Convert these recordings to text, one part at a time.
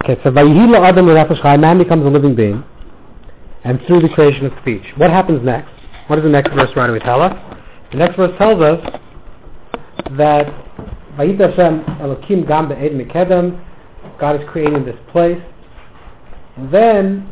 Okay, so Vayihi Adam Nefesh Chai, man becomes a living being, and through the creation of speech. What happens next? What does the next verse right away tell us? The next verse tells us that Vayit Hashem Elokim Gam Be'ed Mekedem, God is creating this place. And then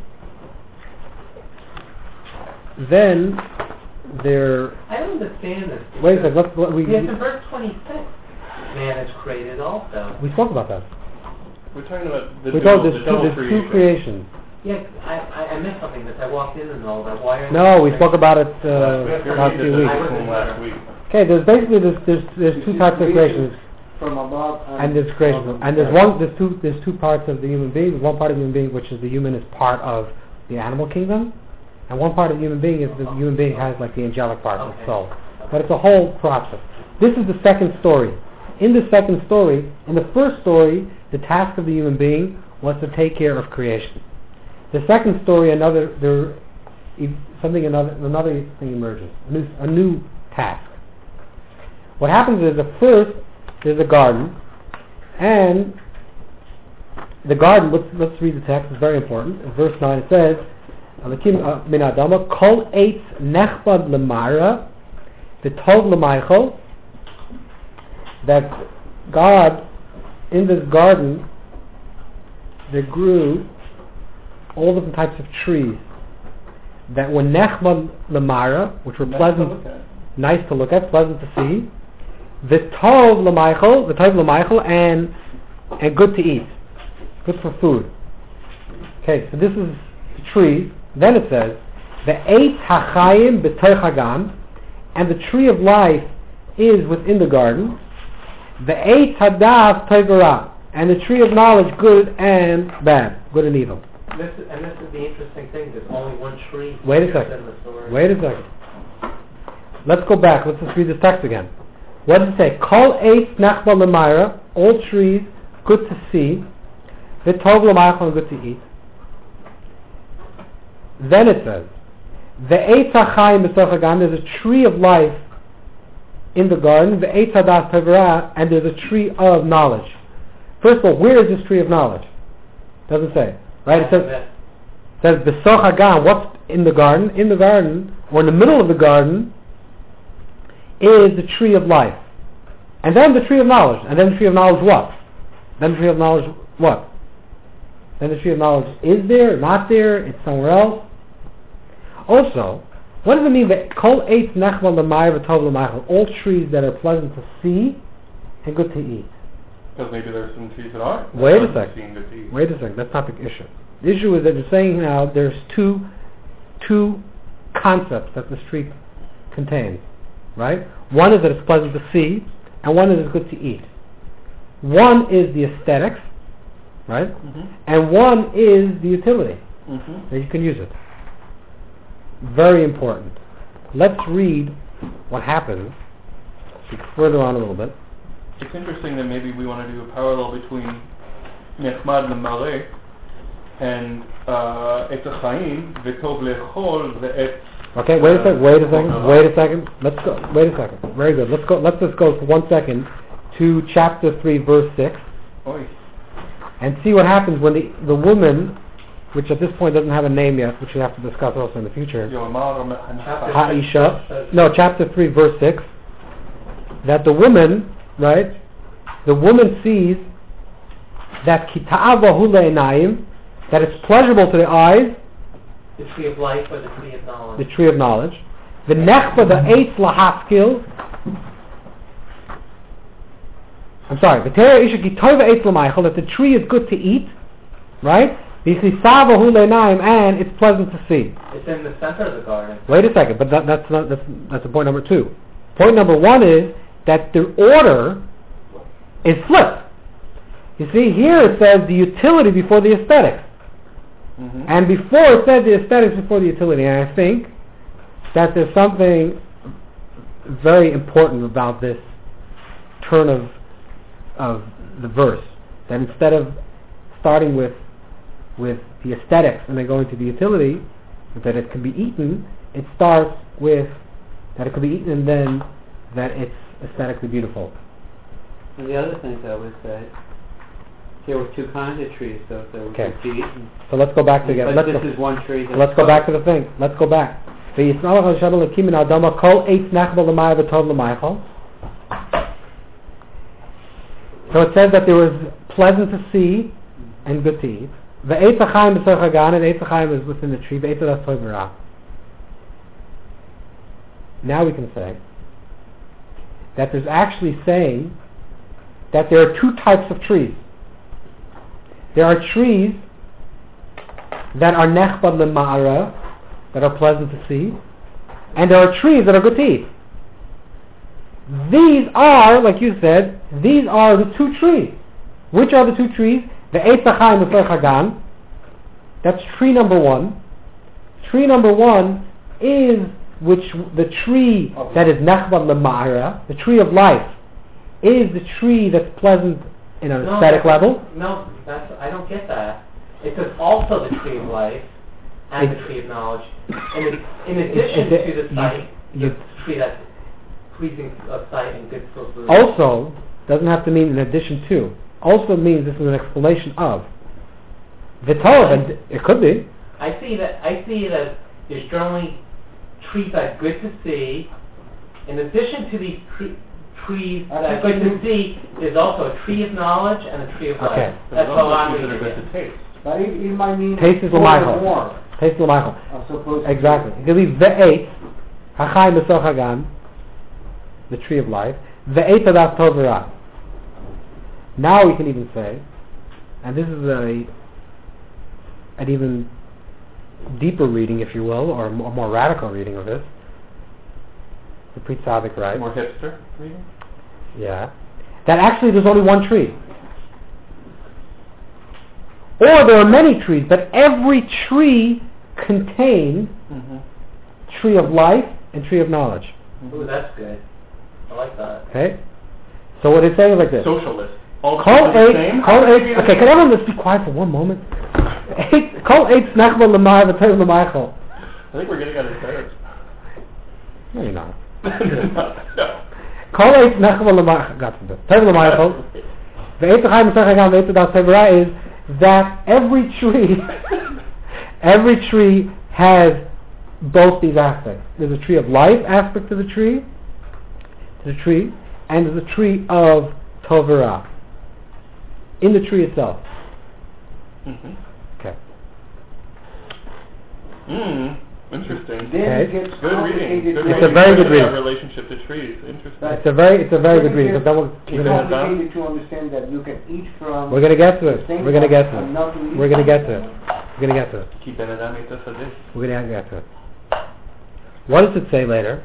there. I don't understand this. Wait a second. Yes, in verse 26, man is created also. We spoke about that. We're talking about there's two creations. Yes, I missed something that I walked in and all that. Why are No, we spoke about it last few weeks. Okay, there's two types of creations. From above and there's creation. And there's two parts of the human being. There's one part of the human being which is the human is part of the animal kingdom, and one part of the human being is the human being has like the angelic part, the soul. But it's a whole process. This is the second story. In the second story, in the first story, the task of the human being was to take care of creation. The second story, another thing emerges, a new task. What happens is at first there's a garden, and the garden. Let's read the text. It's very important. In verse 9 it says, "Alakim min adama kol eitz nechbad lemara v'tov lemaychol." That God, in this garden, there grew all different types of trees that were nechbad lemara, which were pleasant, nice to look at, pleasant to see. V'tov l'maychol, and good to eat, good for food. Okay, so this is the tree. Then it says, "Ve'etz hachayim b'toich hagan," and the tree of life is within the garden. Ve'etz hadav tov v'ra, and the tree of knowledge, good and bad, good and evil. This is the interesting thing. There's only one tree. Wait a second. Let's go back. Let's just read this text again. What does it say? Kol eitz nachba l'mayra, all trees good to see, v'tov l'maychol, good to eat. Then it says, ve'etz hachayim b'toich hagan, there's a tree of life in the garden, ve'etz hadas tov v'ra, and there's a tree of knowledge. First of all, where is this tree of knowledge? Doesn't say, right? It says b'toich hagan. What's in the garden? In the garden, or in the middle of the garden, is the tree of life. And then the tree of knowledge. And then the tree of knowledge what? Then the tree of knowledge what? Then the tree of knowledge is there, not there, it's somewhere else. Also, what does it mean that kol eitz nechma l'mayr v'tov l'maychol, all trees that are pleasant to see and good to eat? Because maybe there's some trees that aren't. Wait a second, that's not the issue. The issue is that you're saying now there's two concepts that this tree contains. Right? One is that it's pleasant to see, and one is it's good to eat. One is the aesthetics, right? Mm-hmm. And one is the utility, that you can use it. Very important. Let's read what happens. Speak further on a little bit. It's interesting that maybe we want to do a parallel between Nechmad L'Mareh and Etz HaChaim, V'tov L'Echol, V'etz. Okay, wait a second. Let's go. Wait a second. Very good. Let's just go for 1 second to chapter 3, verse 6, and see what happens when the woman, which at this point doesn't have a name yet, which we have to discuss also in the future. Ha'isha. No, chapter 3, verse 6. That the woman, right? The woman sees that kita'avahu le'enayim, that it's pleasurable to the eyes. The tree of life or the tree of knowledge? The tree of knowledge. The nechba, the eitz lahaskil. I'm sorry. The tera isha kitova eitz lamaychol, that the tree is good to eat, right? V'chisavahu le'nayim, and it's pleasant to see. It's in the center of the garden. Wait a second, but that's point number 2. Point number 1 is that the order is flipped. You see, here it says the utility before the aesthetics. Mm-hmm. And before it said the aesthetics before the utility, and I think that there's something very important about this turn of the verse. That instead of starting with the aesthetics and then going to the utility, that it can be eaten, it starts with that it can be eaten and then that it's aesthetically beautiful. And the other things I would say There were two kinds of trees, though. There were Okay. good to eat, and, So let's go back together. but this is one tree. That's Let's go back to the thing. Let's go back. וישנא השם אלוקים מן האדמה כל עץ נחבא למים וטוב למיכל. So it says that there was pleasant to see and good to eat. ועץ החיים בתוך הגן, and עץ החיים is within the tree. ועץ הדת טוב ורע. Now we can say that there's actually saying that there are two types of trees. There are trees that are nechbad lema'ara, that are pleasant to see, and there are trees that are good to eat. These are, like you said, these are the two trees. Which are the two trees? The Eitz HaChaim B'Tzor Chagan. That's tree number one. Tree number one is the tree that is nechbad lema'ara, the tree of life, is the tree that's pleasant in an aesthetic level. No, I don't get that. It says also the tree of life and the tree of knowledge. And in addition to the sight, the tree that's pleasing of sight and good for food. Also, doesn't have to mean in addition to. Also means this is an explanation of. Vitov, and it could be. I see that there's generally trees that are good to see. In addition to these trees that are good to see, there's also a tree of knowledge and a tree of life. Okay. That's how I'm trees that are reading good it. to taste. But it might mean Taste is more l'maychal. and more. Taste l'maychal. As opposed to Exactly. It could be ve'et, hachayim b'soch hagan, the tree of life, ve'et adat tov v'ra. Now we can even say, and this is an even deeper reading, if you will, or a more radical reading of this. The Pri Tzaddik writes. More hipster reading? Yeah. That actually there's only one tree. Or there are many trees, but every tree contains tree of life and tree of knowledge. Ooh, that's good. I like that. Okay? So what it's saying is like this. Socialist. All the Call trees are the eight. same? Okay, can everyone just be quiet for one moment? Call eight snachba l'may v'tayv l'maychol. I think we're getting out of nerves. No, you're not. No. Call eight snachba l'may. Got to do. Tayv l'maychol. Ve'et ha'chaim b'tzor chagan ve'et adat tov v'ra is that every tree has both these aspects. There's a tree of life aspect to the tree, and there's a tree of tov v'ra in the tree itself. Okay. Interesting. Then Okay. it gets Good reading. complicated. Good It's reading. a very good reading. Our relationship to trees. Interesting. It's a very good reading. It's But then we're gonna complicated to understand that you can eat from. get to it. the same We're gonna get to and it. not to eat We're gonna from get to the it. same. We're gonna get to it. Ki ben adam et hasadeh. We're gonna get to it. What does it say later?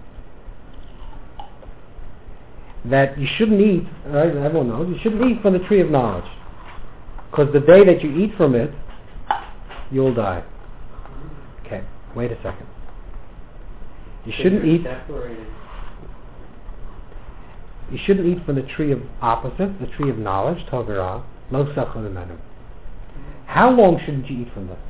That you shouldn't eat. Right? Everyone knows you shouldn't eat from the tree of knowledge, because the day that you eat from it, you'll die. Okay. Wait a second. You shouldn't eat. Separated. You shouldn't eat from the tree of opposite, the tree of knowledge, tov v'ra, lo sachar l'menu. How long shouldn't you eat from this?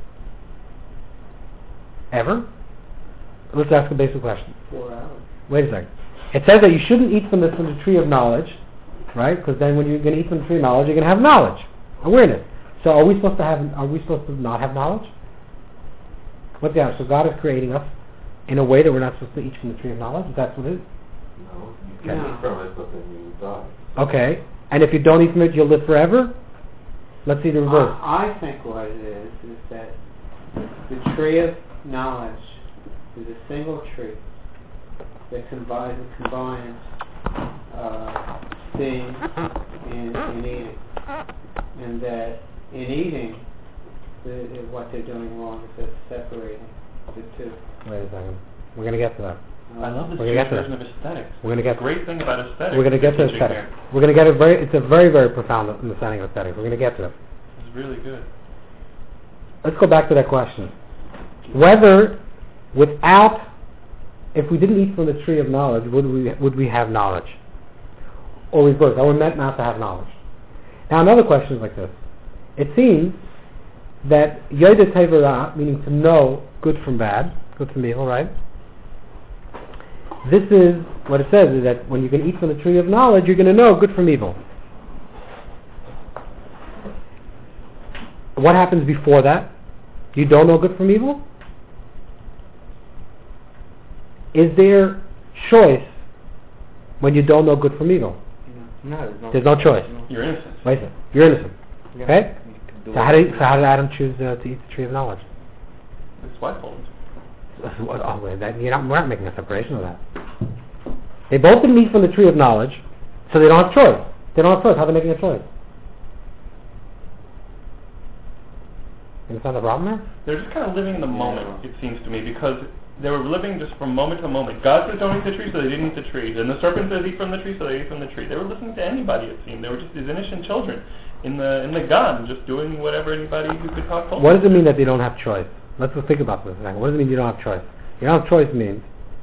Ever? Let's ask a basic question. 4 hours. Wait a second. It says that you shouldn't eat from the tree of knowledge, right? Because then when you're going to eat from the tree of knowledge, you're going to have knowledge, awareness. So are we supposed to not have knowledge? What's the answer? So God is creating us in a way that we're not supposed to eat from the tree of knowledge? That's what it is? No, you can eat from it, but then you die. Okay. And if you don't eat from it, you'll live forever? Let's see the reverse. I think what it is that the tree of knowledge is a single tree that combines seeing and eating, and that in eating, what they're doing wrong is they're separating the two. Wait a second. We're going to get to that. I love this We're gonna get to version of aesthetics. We're going to get Great thing about aesthetics. We're going to get to teaching aesthetics. here. We're going to get it's a very, very profound understanding of aesthetics. We're going to get to it. It's really good. Let's go back to that question. If we didn't eat from the tree of knowledge, would we have knowledge? Or reverse, are we meant not to have knowledge? Now another question is like this. It seems that Yoda Tevera, meaning to know good from bad, good from evil, right? This is, what it says is that when you can eat from the tree of knowledge, you're going to know good from evil. What happens before that? You don't know good from evil? Is there choice when you don't know good from evil? No, There's no choice. You're innocent. Wait a second. You're innocent. Yeah. Okay? You can do So how did Adam choose to eat the tree of knowledge? His wife told him. We're not making a separation of that. They both didn't eat from the tree of knowledge, so they don't have choice. They don't have choice. How are they making a choice? You understand the problem there? They're just kind of living in the moment, it seems to me, because they were living just from moment to moment. God said don't eat the tree, so they didn't eat the tree. Then the serpent says eat from the tree, so they ate from the tree. They were listening to anybody, it seemed. They were just these innocent children in the garden, just doing whatever anybody who could talk told What them. does it mean that they don't have choice? Let's just think about this a second. What does it mean you don't have choice? You don't have choice means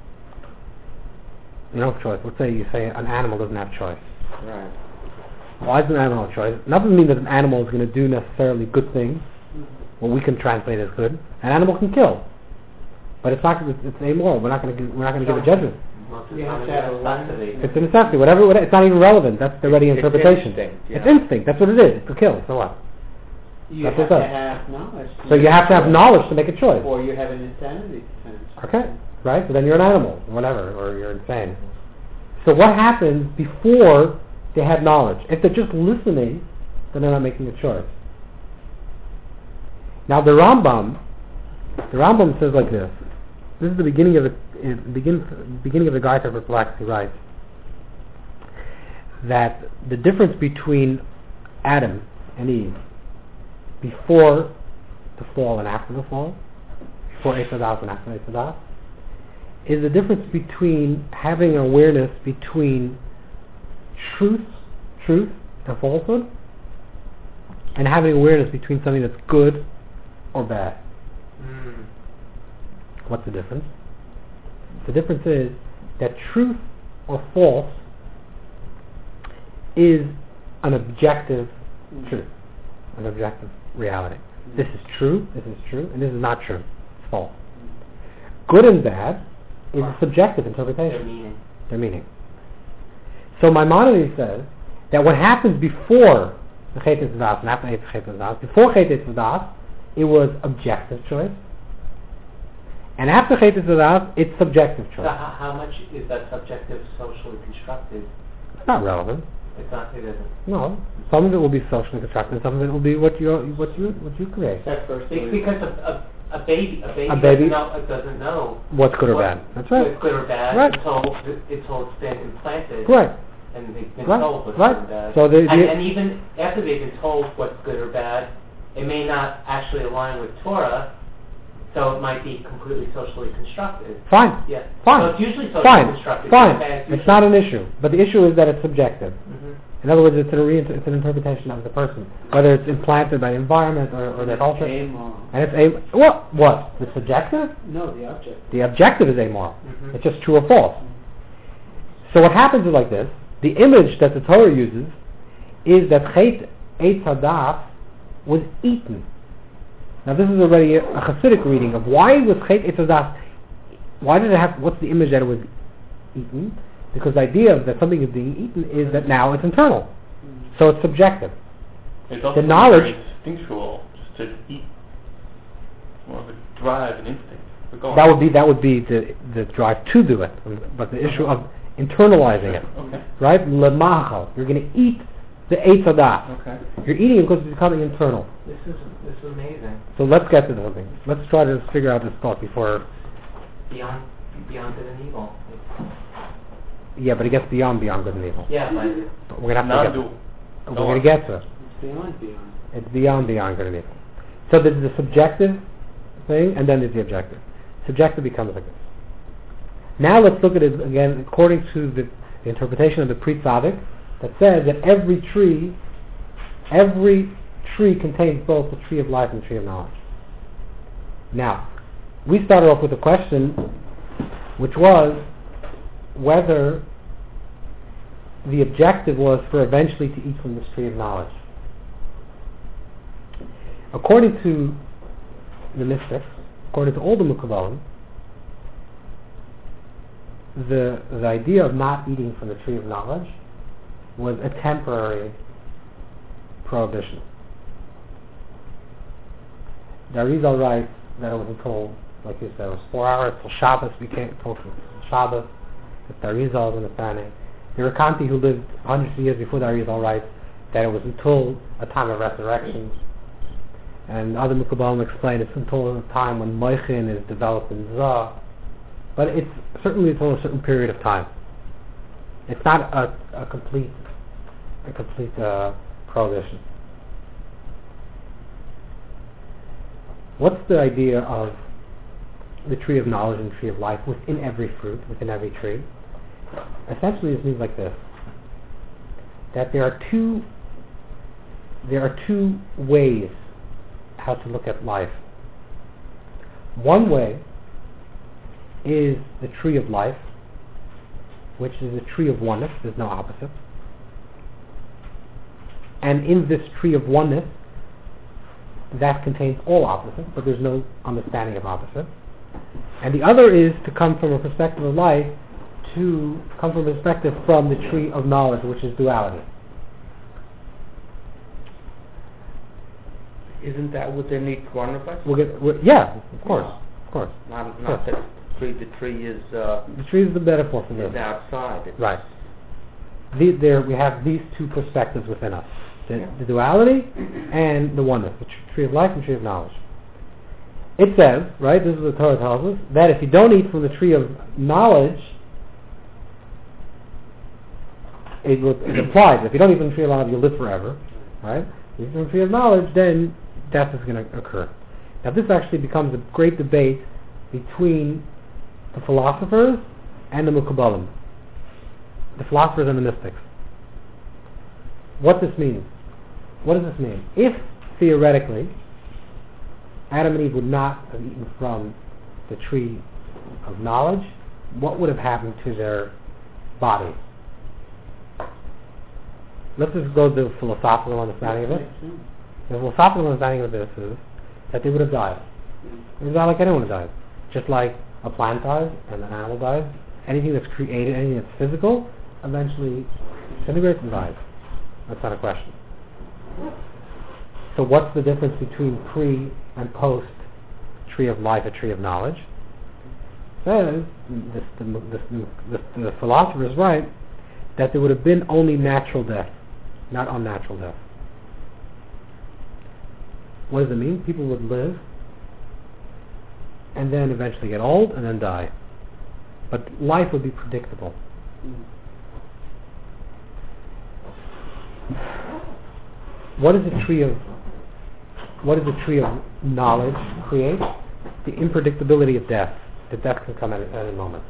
you don't have choice. Let's say you say an animal doesn't have choice. Right. Why does an animal have choice? It doesn't mean that an animal is going to do necessarily good things. What we can translate as good. An animal can kill, but it's not. It's amoral. We're not going to give a judgment. You have to have a necessity. It's a necessity. Whatever. It's not even relevant. That's the ready It's interpretation. instinct, yeah. It's instinct. That's what it is. It's to kill. So what? You That's have what it to does. have knowledge. So you have to have knowledge to make a choice. Or you have an insanity defense. Okay, right? So then you're an animal, whatever, or you're insane. So what happens before they have knowledge? If they're just listening, then they're not making a choice. Now the Rambam says like this. This is the beginning of the Gaita Perplex. He writes that the difference between Adam and Eve before the fall and after the fall, before Eitz Hadas and after Eitz Hadas, is the difference between having awareness between truth and falsehood, and having awareness between something that's good or bad. What's the difference? The difference is that truth or false is an objective truth, an objective reality. This is true, and this is not true. It's false. Good and bad is a subjective interpretation. Their meaning. So Maimonides says that what happens before the Chet Eitz Hadas and after Chet Eitz Hadas, before Chet Eitz Hadas, it was objective choice. And after Chet Eitz Hadas, it's subjective choice. So how much is that subjective socially constructed? It's not relevant. It isn't. No. Some of it will be socially constructed, some of it will be what you create. Except for Because a baby doesn't know What's good or bad. That's right. what's good or bad Right. until it's been implanted. Right. And they've been Right. told what's Right. good and bad. So and even after they've been told what's good or bad, it may not actually align with Torah, so it might be completely socially constructed. Fine. Yeah. Fine. So it's usually socially Fine. constructed. Fine. Okay, It's not an issue. But the issue is that it's subjective. Mhm. In other words, it's an interpretation of the person, whether it's implanted by environment or their culture. amoral. And it's what? The subjective? No, the object. The objective is amoral. Mhm. It's just true or false. So what happens is like this. The image that the Torah uses is that Chet Eitz Hadas was eaten. Now this is already a Hasidic reading of why was Chet Eitz Hadas. Why did it have? What's the image that it was eaten? Because the idea of that something is being eaten is that now it's internal, so it's subjective. It's also The knowledge- very instinctual, just to eat. It's more of a drive and instinct. But go on. That would be the drive to do it, but the issue of internalizing it, Okay. right? Lemachal, you're going to eat the Eitz Hadas. Okay. You're eating it because it's becoming internal. This is amazing. So let's get to the thing. Let's try to figure out this thought before. Beyond good and evil. Yeah, but it gets beyond good and evil. Yeah, But we're gonna have to Non-dual. we're going to get to it. It's beyond. It's beyond good and evil. So there's the subjective thing, and then there's the objective. Subjective becomes like this. Now let's look at it again according to the interpretation of the Pri Tzaddik that says that every tree contains both the tree of life and the tree of knowledge. Now, we started off with a question, which was whether the objective was for eventually to eat from this tree of knowledge. According to the mystics, according to all the Mukabbalim, the idea of not eating from the tree of knowledge was a temporary prohibition. the Arizal writes that it was until, like you said, it was 4 hours till Shabbos. We can't talk from Shabbos. That's the Arizal's understanding. The Rekanti, who lived hundreds of years before the Arizal, writes that it was until a time of resurrection. And other Mekubalim explain it's until a time when Moichin is developed in Zah. But it's certainly until a certain period of time. It's not a complete prohibition. What's the idea of the tree of knowledge and tree of life within every fruit, within every tree? Essentially, it means like this: that there are two ways how to look at life. One way is the tree of life, which is a tree of oneness. There's no opposite. And in this tree of oneness, that contains all opposites, but there's no understanding of opposite. And the other is to come from a perspective of life, to come from a perspective from the tree of knowledge, which is duality. Isn't that within each one of us? Yeah, of course. Not that the tree is... the tree is the metaphor for this. Is outside. It's right. We have these two perspectives within us. The duality and the oneness, the tree of life and tree of knowledge. It says, right, this is what the Torah tells us, that if you don't eat from the tree of knowledge, it applies. If you don't eat from the tree of knowledge, you'll live forever, right? If you eat from the tree of knowledge, then death is going to occur. Now this actually becomes a great debate between the philosophers and the Mekubalim, the philosophers and the mystics. What this means? What does this mean? If, theoretically, Adam and Eve would not have eaten from the tree of knowledge, what would have happened to their bodies? Let's just go to the philosophical understanding of it. The philosophical understanding of this is that they would have died. They would die like anyone dies. Just like a plant dies and an animal dies. Anything that's created, anything that's physical, eventually disintegrates and dies. That's not a question. So what's the difference between pre and post tree of life, a tree of knowledge? Says the philosopher is right that there would have been only natural death, not unnatural death. What does it mean? People would live and then eventually get old and then die. But life would be predictable. What does the tree of knowledge create? The unpredictability of death. That death can come at any moment.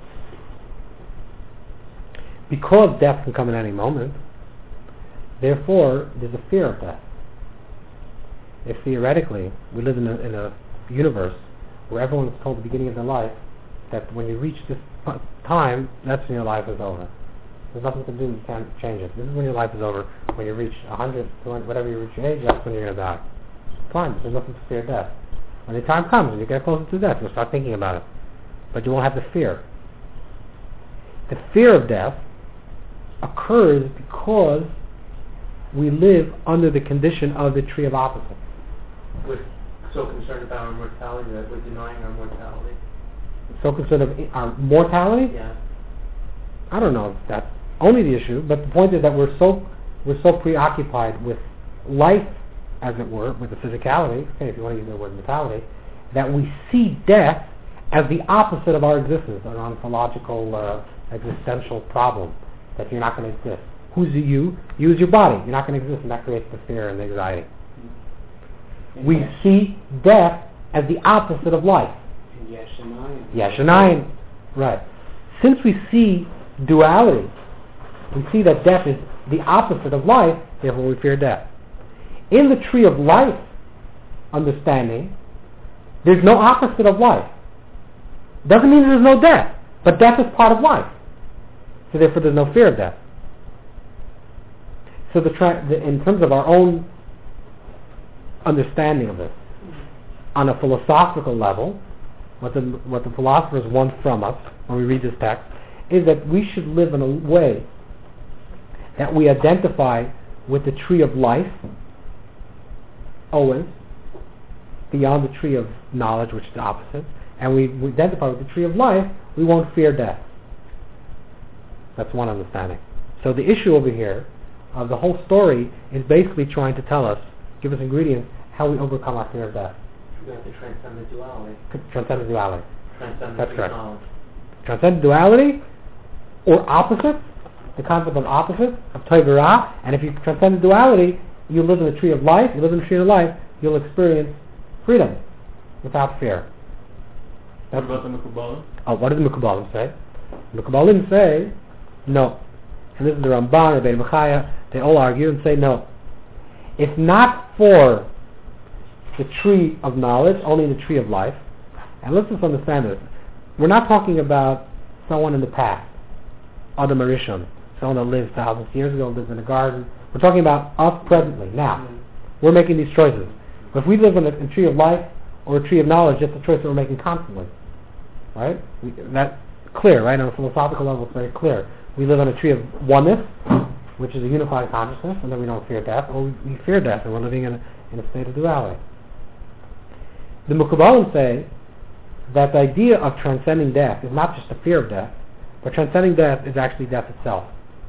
Because death can come at any moment, therefore there's a fear of death. If theoretically we live in a universe where everyone is told at the beginning of their life that when you reach this time, that's when your life is over. There's nothing to do, you can't change it. This is when your life is over. When you reach 100, 200, whatever you reach your age, that's when you're going to die. Fine, there's nothing to fear death. When the time comes and you get closer to death, you'll start thinking about it. But you won't have the fear. The fear of death occurs because we live under the condition of the tree of opposites. We're so concerned about our mortality that we're denying our mortality. So concerned of our mortality? Yeah. I don't know if that's only the issue, but the point is that we're so preoccupied with life, as it were, with the physicality, okay, if you want to use the word mortality, that we see death as the opposite of our existence, an ontological, existential problem, that you're not going to exist. Who's the you? You is your body. You're not going to exist, and that creates the fear and the anxiety. We see death as the opposite of life. Yeshanayim. Right. Since we see duality, we see that death is the opposite of life, therefore we fear death. In the tree of life understanding, there's no opposite of life. Doesn't mean there's no death, but death is part of life. So therefore there's no fear of death. So in terms of our own understanding of this, on a philosophical level, what the philosophers want from us when we read this text is that we should live in a way that we identify with the tree of life always, beyond the tree of knowledge, which is the opposite, and we identify with the tree of life, we won't fear death. That's one understanding. So the issue over here of the whole story is basically trying to tell us, give us ingredients, how we overcome our fear of death. You have to transcend the duality. Transcend the duality. Transcend That's the correct. knowledge. Transcend duality, or opposites, the concept of opposites, of Tov and Ra, and if you transcend the duality, you live in the tree of life, you live in the tree of life, you'll experience freedom without fear. What about the Mekubalim? Oh, what does the Mekubalim say? The Mekubalim say, no. And this is the Ramban, Rabbi Bechaya, they all argue and say no. If not for the tree of knowledge, only the tree of life, and let's just understand this, we're not talking about someone in the past, Adam Arishon, someone that lived thousands of years ago, lives in a garden. We're talking about us presently, now. We're making these choices. But if we live in a tree of life or a tree of knowledge, that's a choice that we're making constantly. Right? That's clear, right? On a philosophical level, it's very clear. We live on a tree of oneness, which is a unified consciousness, and then we don't fear death, or we fear death, and we're living in a state of duality. The Mekubalim say that the idea of transcending death is not just the fear of death, but transcending death is actually death itself.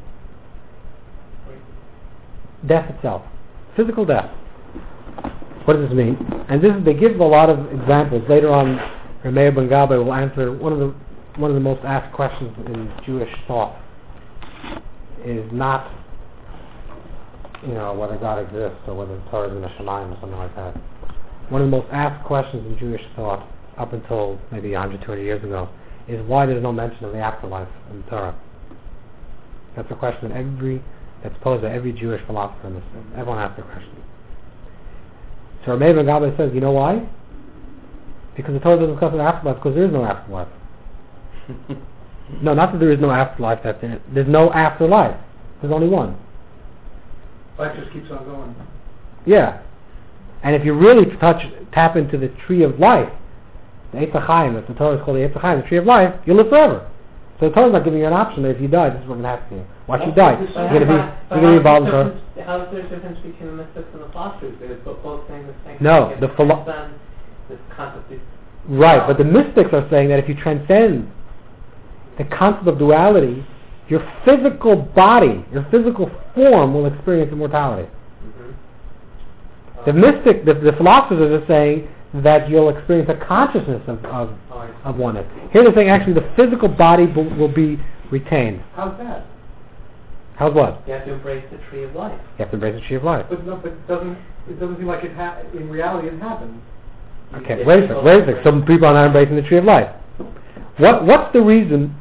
Death itself. Physical death. What does this mean? And they give a lot of examples. Later on, Meir Ben Gabbai will answer one of the most asked questions in Jewish thought is not, whether God exists or whether the Torah is in the Shemayim or something like that. One of the most asked questions in Jewish thought up until maybe 100, 200 years ago is why there's no mention of the afterlife in the Torah. That's a question that's posed by every Jewish philosopher in this. Everyone asks the question. So Meir Ben Gabbai says, you know why? Because the Torah doesn't discuss the afterlife, because there is no afterlife. No, not that there is no afterlife, that's it. There's no afterlife. There's only one. Life just keeps on going. Yeah. And if you really tap into the tree of life, the Eitz HaChaim, if the Torah is called the Eitz HaChaim, the tree of life, you'll live forever. So the Torah is not giving you an option that if you die, this is what's going to happen to you. Once you die, you're going to be involved in Torah. How is there a difference between the mystics and the philosophers? They're both saying the same thing. No, This concept is right, but the mystics are saying that if you transcend the concept of duality, your physical body, your physical form will experience immortality. The mystic, the philosophers are saying that you'll experience a consciousness of oneness. Here they're saying actually the physical body will be retained. How's that? How's what? you have to embrace the tree of life. You have to embrace the tree of life. But it doesn't seem like in reality it happens. Okay, wait a second. Some people are not embracing the tree of life. What's the reason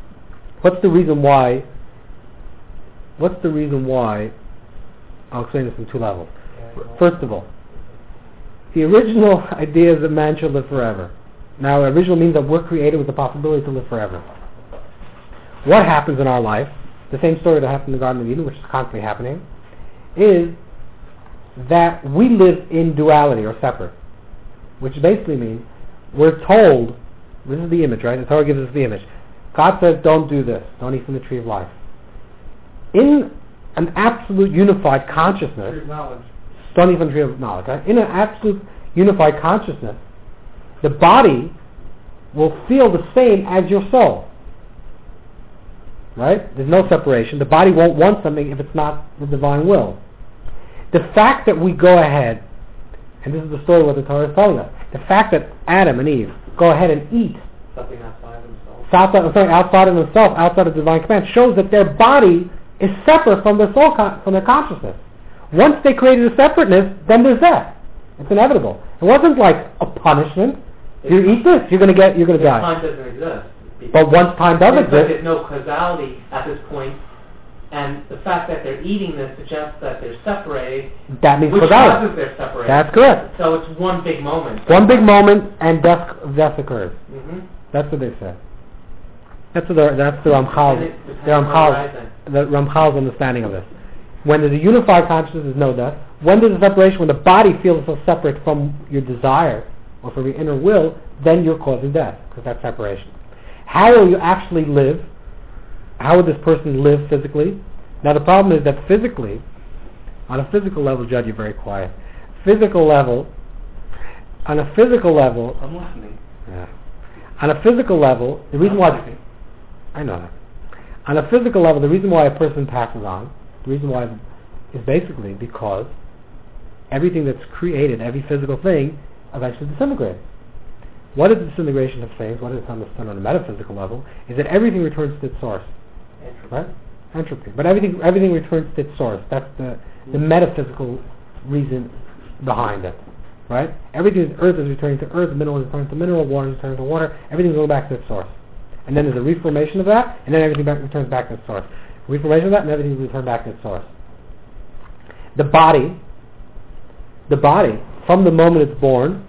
why? I'll explain this in two levels. First of all, the original idea is that man should live forever. Now, original means that we're created with the possibility to live forever. What happens in our life, the same story that happened in the Garden of Eden, which is constantly happening, is that we live in duality or separate, which basically means we're told, this is the image, right? The Torah gives us the image. God says, don't do this. Don't eat from the tree of life. In an absolute unified consciousness, Tree of knowledge. don't eat from the tree of knowledge, right? In an absolute unified consciousness, the body will feel the same as your soul. Right? There's no separation. The body won't want something if it's not the divine will. The fact that we go ahead, and this is the story what the Torah is telling us, the fact that Adam and Eve go ahead and eat Something outside themselves. outside of themselves, outside of divine command, shows that their body is separate from their soul, from their consciousness. Once they created a separateness, then there's death. It's inevitable. It wasn't like a punishment. If you eat this, you're going to die. Time doesn't exist. But once time does But exist, there's no causality at this point, and the fact that they're eating this suggests that they're separated, that means which causality. causes their separation. That's correct. So it's one big moment. One big moment and death occurs. Mm-hmm. That's what they say. That's the Ramchal's understanding of this. When there's a unified consciousness, there's no death. When there's a separation, when the body feels itself separate from your desire or from your inner will, then you're causing death, because that's separation. How will you actually live? How would this person live physically? Now the problem is that physically, on a physical level, Judd, you're very quiet. Physical level, on a physical level, I'm listening. yeah. On a physical level, the reason why I know that. On a physical level, the reason why a person passes on, the reason why is basically because everything that's created, every physical thing, eventually disintegrates. What is the disintegration of things? What is understood on a metaphysical level? Is that everything returns to its source, right? Entropy. But everything returns to its source. That's the metaphysical reason behind it, right? Everything, Earth is returning to Earth, mineral is returning to mineral, water is returning to water. Everything's going back to its source. And then there's a reformation of that, and then everything returns back to its source. Reformation of that, and everything returns back to its source. The body, from the moment it's born,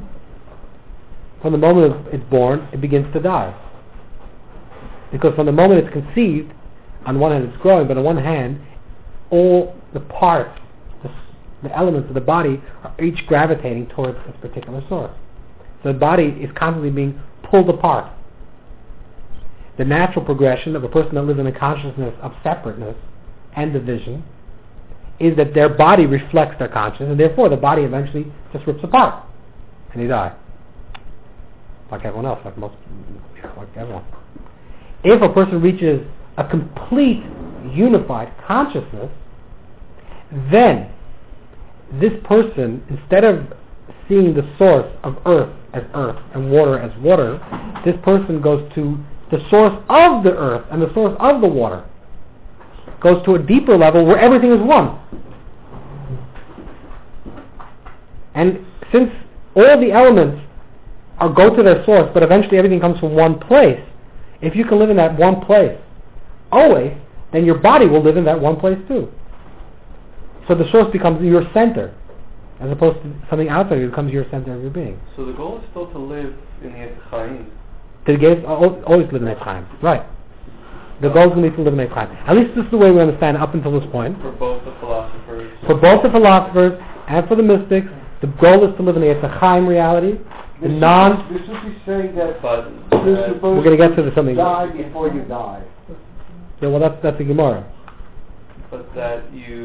it begins to die. Because from the moment it's conceived, on one hand it's growing, but on one hand, all the parts, the elements of the body are each gravitating towards its particular source. So the body is constantly being pulled apart. The natural progression of a person that lives in a consciousness of separateness and division is that their body reflects their consciousness, and therefore the body eventually just rips apart, and they die. Like everyone else, like everyone. If a person reaches a complete unified consciousness, then this person, instead of seeing the source of earth as earth and water as water, this person goes to the source of the earth and the source of the water. Goes to a deeper level where everything is one. And since all the elements go to their source, but eventually everything comes from one place, if you can live in that one place always, then your body will live in that one place too. So the source becomes your center, as opposed to something outside it becomes your center of your being. So the goal is still to live in the Eitz Chaim. Always live in Eitz Chaim. Right. The goal is going to be to live in Eitz Chaim. At least this is the way we understand it up until this point. For both the philosophers. For both the philosophers and for the mystics, the goal is to live in the Eitz Chaim reality. This would be saying that you're supposed we're going to get to something. Die before you die. Yeah, well, that's the Gemara. But that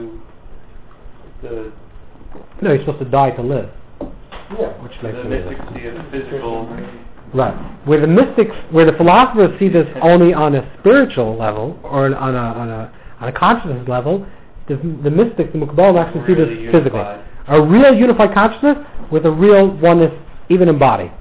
No, you're supposed to die to live. Yeah. Which makes the mystics see it as physical. Right. Where the philosophers see this only on a spiritual level or on a consciousness level, the mystics, the Mukabbalim, actually see this physically. A real unified consciousness with a real oneness, even in body.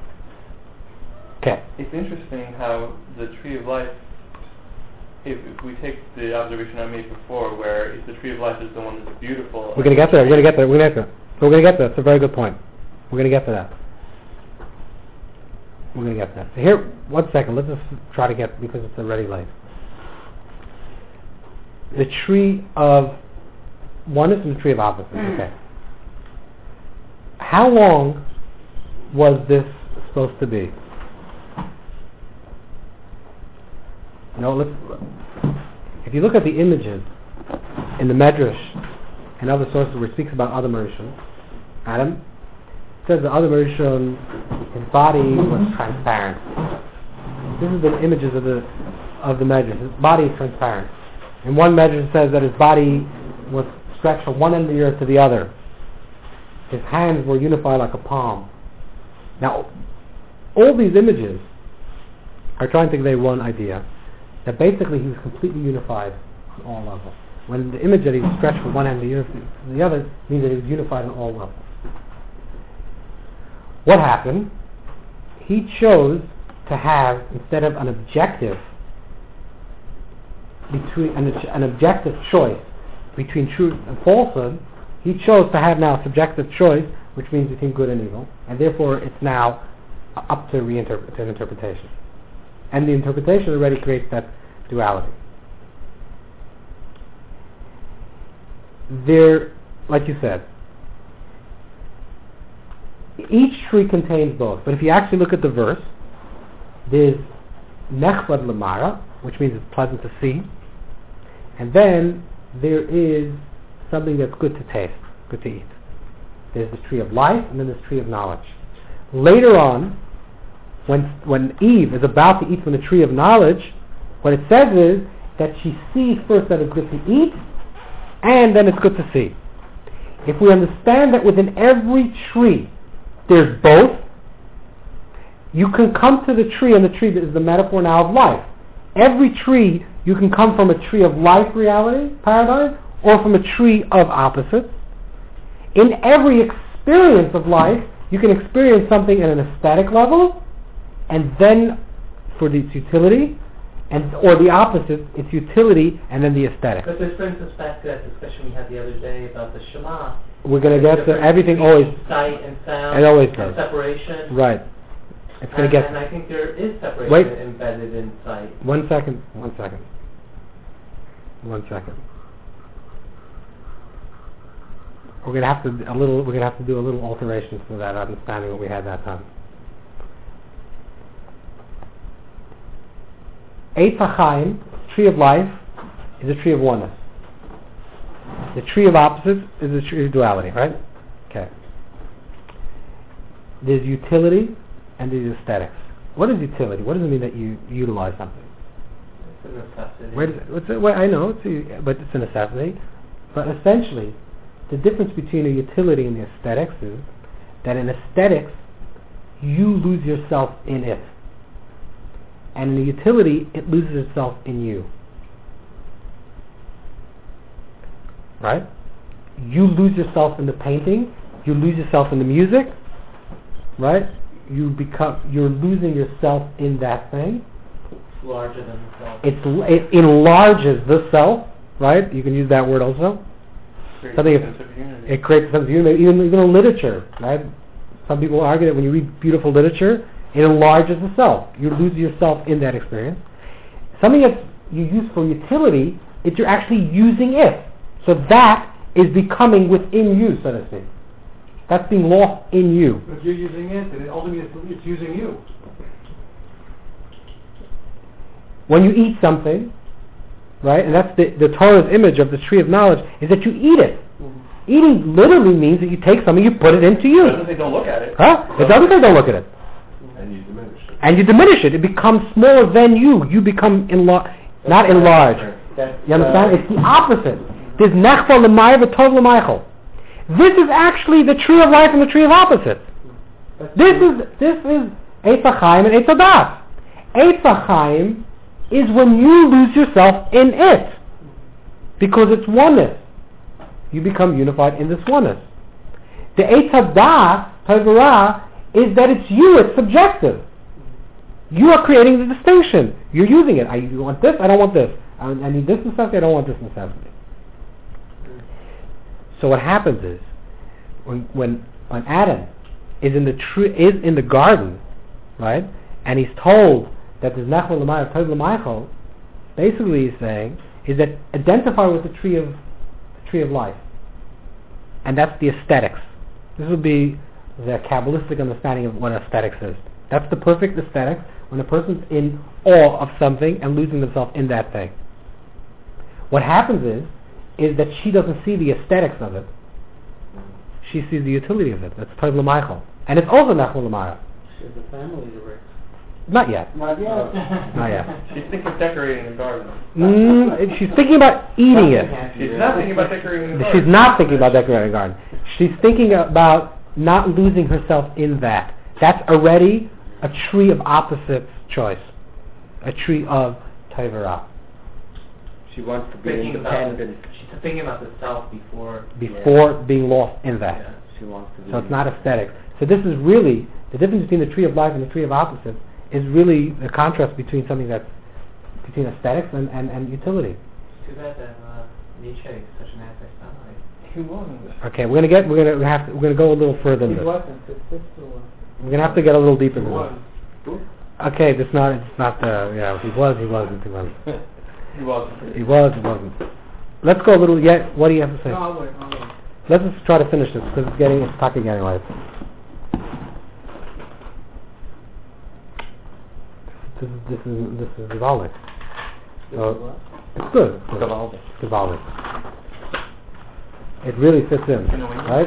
Okay. It's interesting how the tree of life, if we take the observation I made before, where if the tree of life is the one that's beautiful... We're going to get there. That's a very good point. We're going to get to that. So here, 1 second. Let's just try to get, because it's already late. The tree of oneness and the tree of opposites. Okay. How long was this supposed to be? If you look at the images in the Medrash and other sources where it speaks about Adam Rishon, it says that Adam Rishon, his body was transparent. This is the images of the Medrash. His body is transparent. And one Medrash says that his body was stretched from one end of the earth to the other. His hands were unified like a palm. Now, all these images are trying to convey one idea, that basically he was completely unified on all levels. When the image that he stretched from one end to the other means that he was unified on all levels. What happened? He chose to have, instead of an objective choice between truth and falsehood, he chose to have now a subjective choice, which means between good and evil, and therefore it's now up to interpretation. And the interpretation already creates that duality. There, like you said, each tree contains both. But if you actually look at the verse, there's nechvad lamara, which means it's pleasant to see, and then there is something that's good to taste, good to eat. There's the tree of life, and then there's the tree of knowledge. Later on, when Eve is about to eat from the tree of knowledge, what it says is that she sees first that it's good to eat, and then it's good to see. If we understand that within every tree there's both. You can come to the tree, and the tree is the metaphor now of life. Every tree, you can come from a tree of life reality, paradigm, or from a tree of opposites. In every experience of life, you can experience something at an aesthetic level, and then for its utility, or the opposite, its utility, and then the aesthetic. But this brings us back to that discussion we had the other day about the Shema. We're going to get to everything always. Sight and sound. It always and does. separation. Right. It's going to get. And I think there is separation embedded in sight. One second. We're going to have to do a little alterations to that understanding what we had that time. Eitz HaChaim, tree of life, is a tree of oneness. The tree of opposites is a tree of duality, right? Okay. There's utility and there's aesthetics. What is utility? What does it mean that you utilize something? It's a necessity. I know, but it's a necessity. But essentially, the difference between a utility and the aesthetics is that in aesthetics, you lose yourself in it. And in the utility, it loses itself in you. Right? You lose yourself in the painting. You lose yourself in the music. Right? You're losing yourself in that thing. It's larger than the self. It enlarges the self. Right? You can use that word also. It creates a sense of unity. Even in literature. Right? Some people argue that when you read beautiful literature, it enlarges the self. You lose yourself in that experience. Something that you use for utility, you're actually using it. So that is becoming within you, so to speak. That's being lost in you. If you're using it, then ultimately it's using you. When you eat something, right, and that's the Torah's image of the tree of knowledge, is that you eat it. Mm-hmm. Eating literally means that you take something, you put it into you. It doesn't say don't look at it. Huh? It doesn't say don't look at it. And you diminish it. It becomes smaller than you. You become not enlarged. You understand? It's the opposite. There's nechva l'maya v'tov l'maychol. This is actually the tree of life and the tree of opposites. This is Eitz HaChaim and Eitz HaDaas. Eitz HaChaim is when you lose yourself in it. Because it's oneness. You become unified in this oneness. The Eitz HaDaas, Tov, is that it's you, it's subjective. You are creating the distinction. You're using it. I want this, I don't want this. I need this necessity, I don't want this necessity. So what happens is, when Adam is in the is in the garden, right, and he's told that there's nechva l'maya tov l'maychol, basically he's saying is that identify with the tree of life, and that's the aesthetics. This would be the Kabbalistic understanding of what aesthetics is. That's the perfect aesthetics, when a person's in awe of something and losing themselves in that thing. What happens is that she doesn't see the aesthetics of it. She sees the utility of it. That's Tov L'Maychol. And it's also Nechva L'Maya. She's a family to Rick. Not yet. Not yet. Not yet. She's thinking of decorating the garden. She's thinking about eating it. She's not thinking about decorating the garden. She's not thinking about decorating the garden. She's thinking about not losing herself in that. That's already a tree of opposites choice. A tree of Tevera. She wants to be Thinking independent. She's thinking about the self before being lost in that. Yeah. She wants to be. So it's not aesthetic. So this is really the difference between the tree of life and the tree of opposites is really the contrast between something that's between aesthetics and utility. It's too bad that Nietzsche is such an anti-Semite. He wasn't. Okay, we're gonna go a little further than He this. wasn't. His sister was. We're gonna have to get a little deeper He than was. this. Okay, it's not he wasn't. He wasn't. Let's go a little yet. What do you have to say? No, I'll wait. Let's just try to finish this because it's talking anyway. This is Gavaldic. So it's good. It's Gavaldic. It really fits in, right?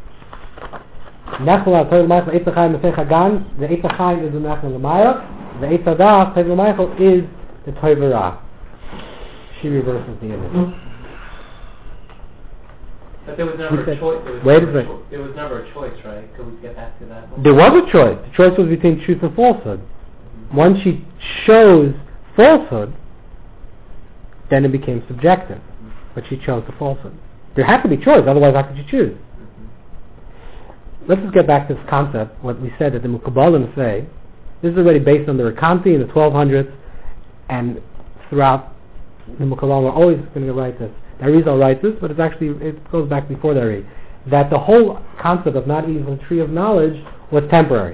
Nechla Tov L'Maychol Eitz HaChaim Mefei Chagan. The Eitz HaChaim is the Nechla L'Maychol. The Eitz HaDaas Tov L'Maychol is the Tevera. She reverses the image. But there was never a choice. There was never a choice, right? Could we get back to that? There was a choice. The choice was between truth and falsehood. Once she chose falsehood, then it became subjective. But she chose the falsehood. There had to be choice, otherwise how could you choose? Let's just get back to this concept, what we said that the Mukabalim say. This is already based on the Rekanti in the 1200s, and throughout the Mukabalim are always going to write this. The Arizal writes this, but it goes back before the Ari. That the whole concept of not eating from the tree of knowledge was temporary.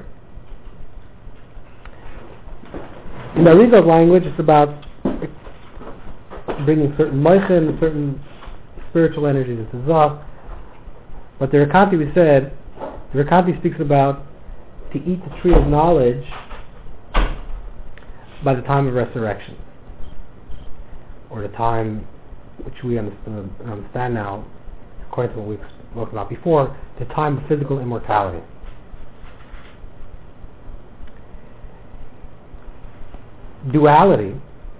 In the Arizal language, it's about bringing certain moichin, certain spiritual energies into Zah. But the Rekanti, we said, the Rekanti speaks about to eat the tree of knowledge by the time of resurrection, or the time which we understand now, according to what we spoke about before, the time of physical immortality. Duality,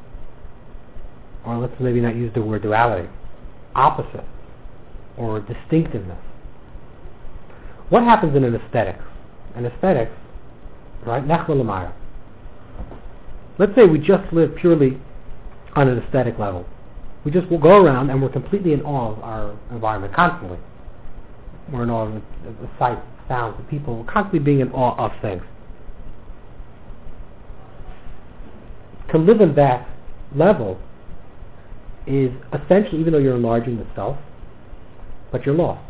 or let's maybe not use the word duality, opposite, or distinctiveness. What happens in an aesthetics? An aesthetics, right? Nechma l'maya. Let's say we just live purely on an aesthetic level. We just will go around and we're completely in awe of our environment, constantly. We're in awe of the sights, sounds, the people. We're constantly being in awe of things. To live in that level is essentially, even though you're enlarging the self, but you're lost.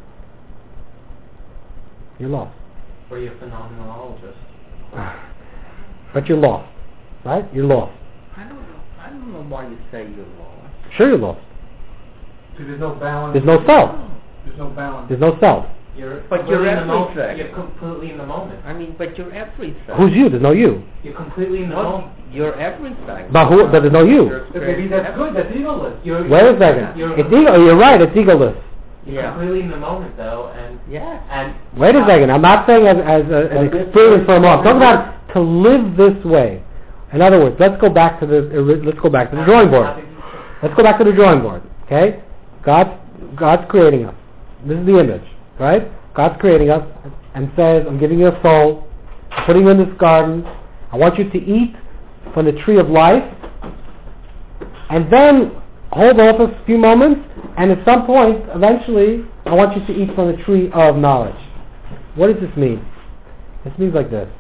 You're lost. Or you're a phenomenologist. But you're lost, right? You're lost. I don't know why you say you're lost. Sure you're lost. So there's no balance. There's no self. There's no balance. There's no self. But you're everything. You're completely in the moment. I mean, but you're everything. Who's you? There's no you. You're completely in the moment. You're everything. But there's no you. Maybe that's good. That's egoless. Wait a second. You're right. It's egoless. You're completely in the moment, though, and wait a second. I'm not saying as an experience for a moment. I'm talking about to live this way. In other words, let's go back to the drawing board. Let's go back to the drawing board. Okay, God's creating us. This is the image, right? God's creating us and says, "I'm giving you a soul. I'm putting you in this garden. I want you to eat from the tree of life, and then hold off a few moments, and at some point, eventually, I want you to eat from the tree of knowledge." What does this mean? This means like this.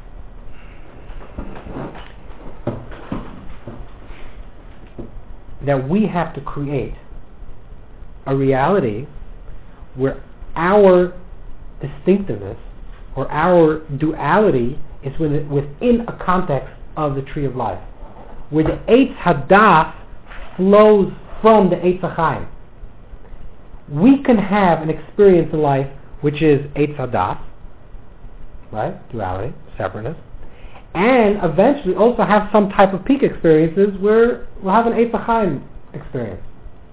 That we have to create a reality where our distinctiveness or our duality is within a context of the tree of life, where the Eitz Hadas flows from the Eitz HaChaim. We can have an experience in life which is Eitz Hadas, right? Duality, separateness, and eventually also have some type of peak experiences where we'll have an Eitz HaChaim experience.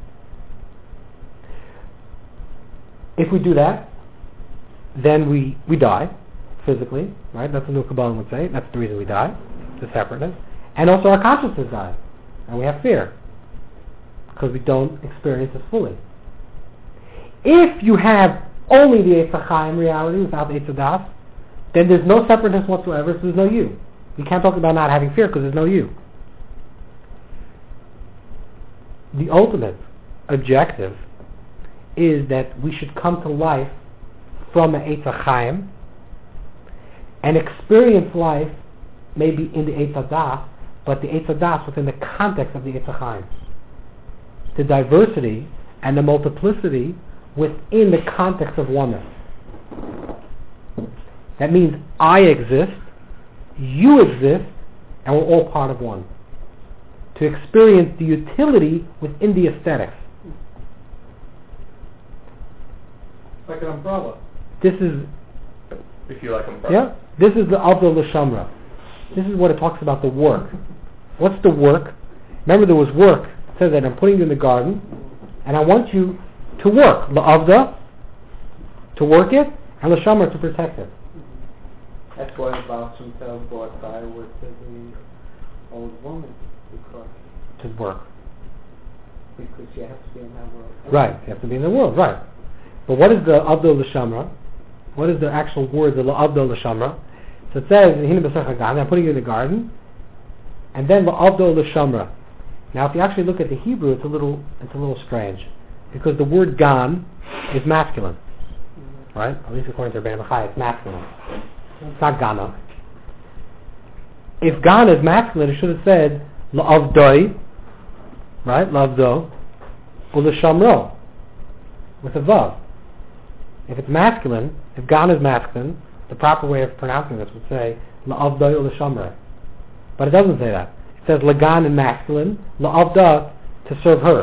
If we do that, then we die physically, right? That's what the Kabbalah would say. That's the reason we die, the separateness. And also our consciousness dies, and we have fear, because we don't experience it fully. If you have only the Eitz HaChaim reality without the Eitz Hadas, then there's no separateness whatsoever, so there's no you. You can't talk about not having fear because there's no you. The ultimate objective is that we should come to life from the Eitz HaChaim and experience life maybe in the Eitz Hadas, but the Eitz Hadas within the context of the Eitz HaChaim. The diversity and the multiplicity within the context of oneness. That means I exist, you exist, and we're all part of one. To experience the utility within the aesthetics. Like an umbrella. This is... If you like umbrella. Yeah. This is the Avdol L'Shamra. This is what it talks about, the work. What's the work? Remember there was work. It says that I'm putting you in the garden, and I want you to work. L'Avda, to work it, and L'Shamra, to protect it. That's why the Baal Shem Tov brought firewood to the old woman, because To work. you have to be in that world. Right. You have to be in the world. Right. But what is the Avdol L'Shamra? What is the actual word, the Avdol L'Shamra? So it says, I'm putting you in the garden, and then Avdol L'Shamra. Now if you actually look at the Hebrew, it's a little strange, because the word Gan is masculine, right? At least according to Rebbeinu Bachai, it's masculine. It's not Gana. If Gan is masculine, it should have said L'Avdoi, right? L'Avdo, U'L'Shamro, with a Vav. If it's masculine, if Gan is masculine, the proper way of pronouncing this would say L'Avdoi U'L'Shamre. But it doesn't say that. It says L'Gan in masculine, L'Avda to serve her.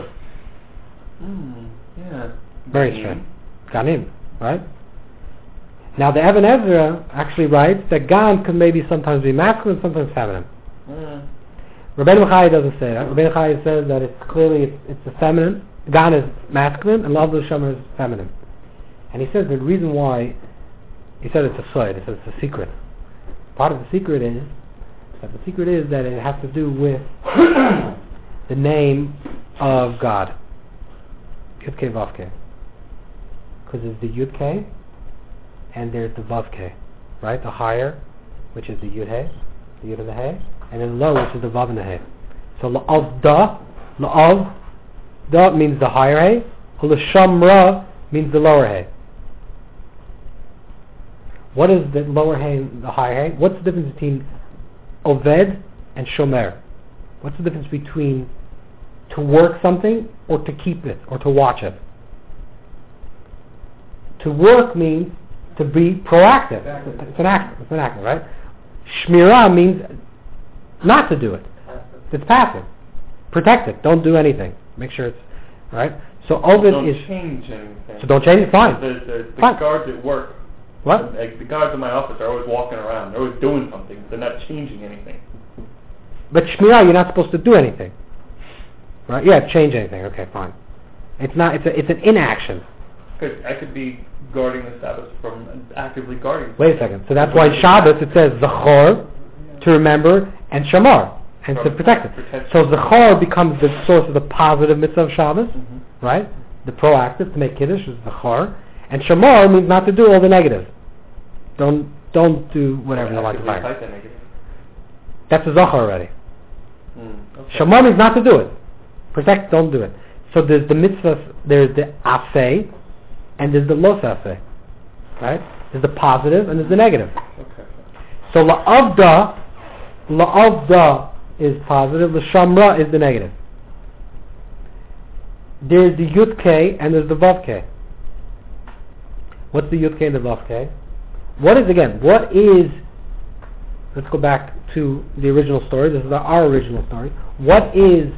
Yeah. Very strange. Ganim, right? Now the Even Ezra actually writes that Gan can maybe sometimes be masculine, sometimes feminine. Rebbeinu Bachai doesn't say that. Rebbeinu Bachai says that it's the feminine. Gan is masculine and L'Avdol L'Shamra is feminine. And he says the reason why, he said it's a soy, he said it's a secret. Part of the secret is that it has to do with the name of God. Yud-K, Vav-K. Because there's the Yud-K and there's the Vav-K. Right? The higher, which is the Yud-He, the Yud and the He, and then low, which is the Vav and the He. So L'Avda means the higher He, L'Shamra means the lower He. What is the lower He and the higher He? What's the difference between Oved and Shomer? What's the difference between to work something or to keep it or to watch it? To work means to be proactive. It's an action, right? Shmirah means not to do it. It's passive. Protect it. Don't do anything. Make sure it's right. So Oved don't is change anything. So don't change it. Fine. The Fine. guards at work. What? The guards in my office are always walking around. They're always doing something. They're not changing anything. But Shmirah, you're not supposed to do anything. Right? Yeah, change anything. Okay, fine. It's not. It's an inaction. Because I could be guarding the Sabbath from actively guarding. Wait a second. So that's why in Shabbos it says Zachor, to remember, and Shamar, and to protect it. So Zachor becomes the source of the positive mitzvah of Shabbos, right? The proactive, to make Kiddush, is Zachor. And Shamar means not to do all the negative. Don't do whatever you like to fire. That's a Zachor already. Okay. Shamar means not to do it. Protect, don't do it. So there's the mitzvah, there's the aseh, and there's the los aseh. Right? There's the positive and there's the negative. Okay. So la'avda is positive, l'shamra is the negative. There's the yud-k and there's the vav-k. What's the yud-k and the vav-k? What is, let's go back to the original story. This is our original story. What is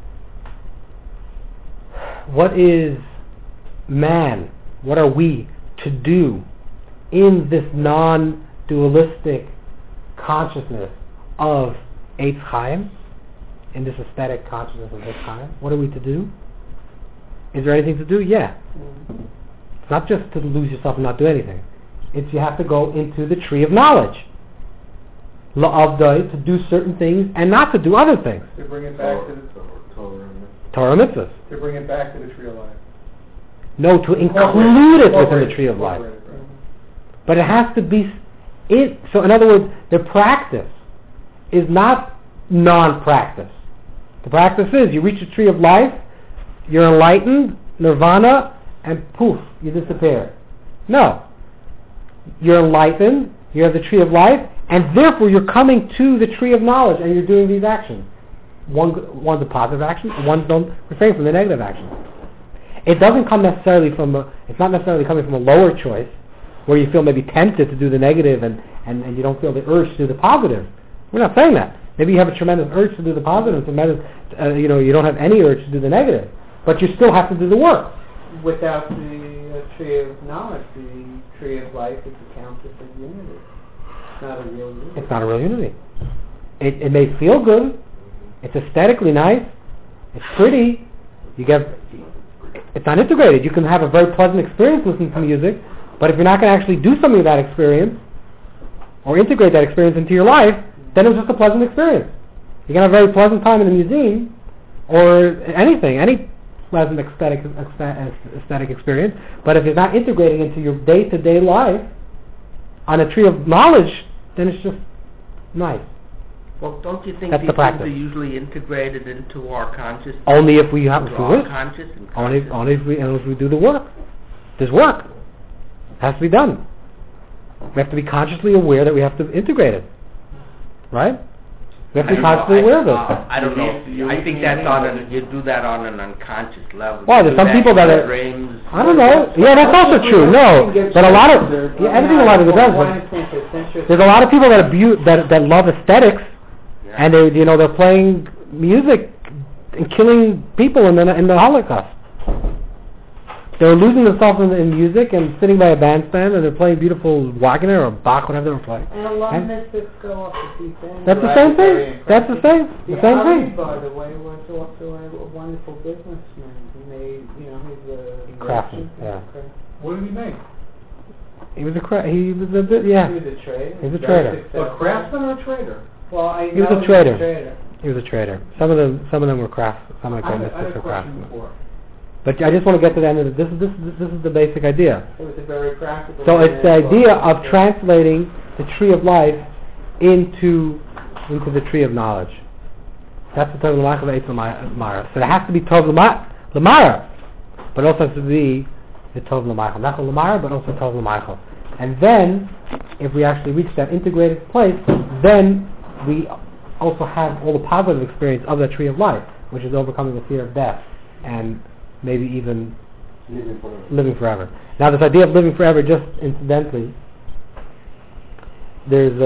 man? What are we to do in this non-dualistic consciousness of Eitz Chaim, in this aesthetic consciousness of Eitz Chaim? What are we to do? Is there anything to do? Yeah. It's not just to lose yourself and not do anything. It's you have to go into the tree of knowledge. La'avdai, to do certain things and not to do other things. To bring it back to the Torah mitzvahs. To bring it back to the tree of life. No, to include it within the tree of life. Right. But it has to be it. So in other words, the practice is not non-practice. The practice is you reach the tree of life, you're enlightened, nirvana, and poof, you disappear. No. You're enlightened, you have the tree of life, and therefore you're coming to the tree of knowledge and you're doing these actions. One's a positive action, and one's don't refrain from the negative action. It doesn't come necessarily it's not necessarily coming from a lower choice where you feel maybe tempted to do the negative and you don't feel the urge to do the positive. We're not saying that. Maybe you have a tremendous urge to do the positive, you don't have any urge to do the negative, but you still have to do the work. Without the tree of knowledge, the tree of life is a counterfeit unity. It's not a real unity. It's not a real unity. It may feel good. It's aesthetically nice. It's pretty. It's not integrated. You can have a very pleasant experience listening to music, but if you're not going to actually do something with that experience or integrate that experience into your life, then it's just a pleasant experience. You can have a very pleasant time in a museum or anything, any pleasant aesthetic experience. But if it's not integrating into your day-to-day life on a tree of knowledge, then it's just nice. Well, don't you think That's these the things practice. are usually integrated into our consciousness? Only if we have to into do our it. conscious and Only conscious. if we do the work. There's work. It has to be done. We have to be consciously aware that we have to integrate it. Right? We have to be consciously aware of this. I don't know. I think that's you do that on an unconscious level. Well, You there's do some that people in that your are. dreams. I don't know. Yeah, that's also true. No, but a lot of everything a lot of it does. But there's a lot of people that that love aesthetics, and they're playing music and killing people in the Holocaust. They're losing themselves in music and sitting by a bandstand, and they're playing beautiful Wagner or Bach, whatever they were playing. And a lot of mystics go off the deep end. That's the same thing. That's the same. The same Ali, thing. by the way, was also a wonderful businessman. He made, he's a Craftsman, yeah. What did he make? He was a bit, yeah. He was a trader. He was a trader. A craftsman or a trader? Well, I He was know a trader. trader. He was a trader. Some of them were crafts. Some of the I great had mystics a were question craftsmen. before. But I just want to get to the end of it. This is the basic idea. It was a very practical. So it's the idea of translating the tree of life into the tree of knowledge. That's the Tov L'Ma'acha V'Eitz L'Mara. So it has to be Tov L'Mara, but also has to be the Tov L'Ma'acha. Not L'Mara, but also Tov L'Ma'acha. And then, if we actually reach that integrated place, then we also have all the positive experience of that tree of life, which is overcoming the fear of death and maybe even living forever. Now, this idea of living forever, just incidentally, there's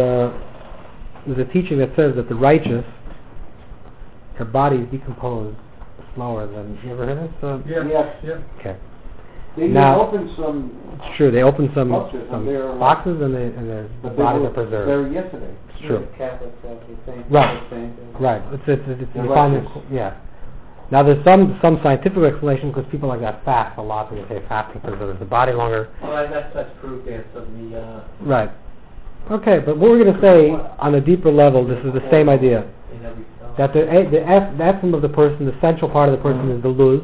a teaching that says that the righteous, their bodies decompose slower than. You ever heard this? Yes. Okay. They Now- open some, It's true. They open some Boxes, and they're like- boxes and their but they bodies were are preserved. there yesterday. It's true. Catholics have the same. Right. the same thing. Right. It's The you find it, righteous. yeah. Now there's some scientific explanation because people like that fast a lot. They say fasting preserves the body longer. Well, that's proof there of the Right. Okay, but what we're going to say on a deeper level, this is the same idea. in every cell. That the essence of the person, the central part of the person is the luz,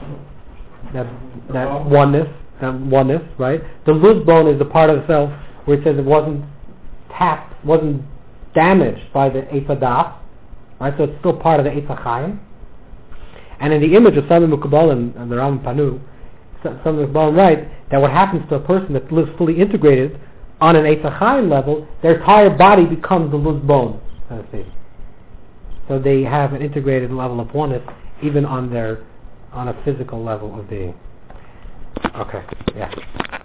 that oneness, right? The luz bone is the part of the self where it says it wasn't tapped, wasn't damaged by the Eitz Hadas, right? So it's still part of the Eitz HaChaim. And in the image of Sami Mukabalim and the Ram Panu, Sami Mukabalim write that what happens to a person that lives fully integrated on an Eitz HaChaim level, their entire body becomes the luz bone, so to speak. So they have an integrated level of oneness, even on a physical level of being. Okay, yeah.